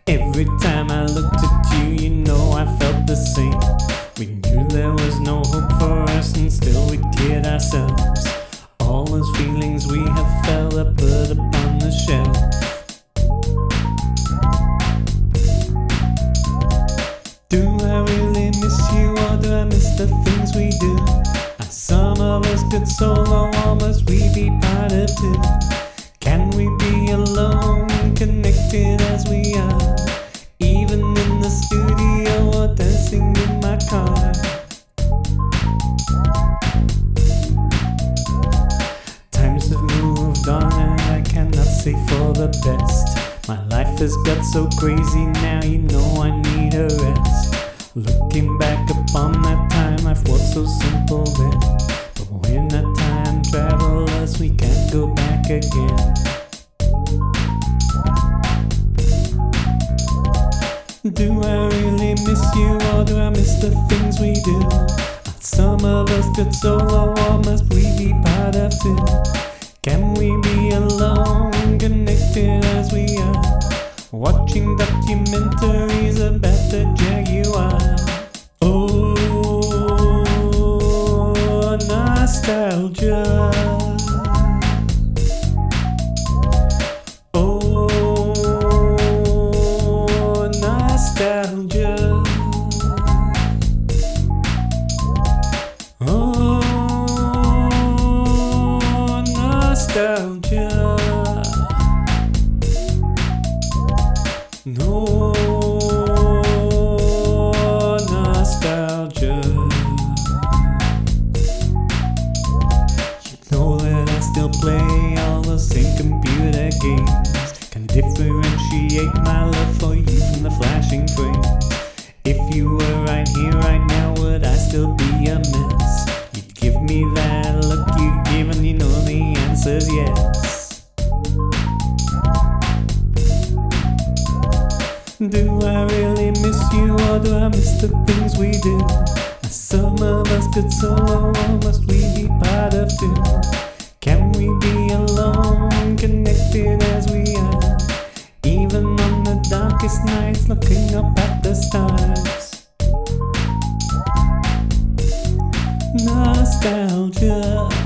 Every time I looked at you, you know I felt the same. We knew there was no hope for us, and still we kid ourselves. All those feelings we have felt are put upon the shelf. Do I really miss you, or do I miss the things we do? Are some of us good solo, or must we be part of two? Can we be alone, connected as we are? Even in the studio or dancing in my car. Times have moved on and I cannot say for the best. My life has got so crazy now, you know I need a rest. Looking back upon that time, life was so simple then. But we're not time travelers, we can't go back again. Do I really miss you, or do I miss the things we do? Are some of us good solo, or must we be part of two? Can we be alone, connected as we are? Watching documentaries about the Jaguar. Oh, nostalgia. Nostalgia. Oh, nostalgia. No, nostalgia. You know that I still play all the same computer games. Can differentiate my love for you from the flashing frames. If you were right here, right now, would I still be a mess? You'd give me that look you give, and you know the answer's yes. Do I really miss you, or do I miss the things we do? Are some of us good solo, or must we be part of two? Can we be alone, connected as we are? Even on the darkest nights, looking up at the stars. Nostalgia.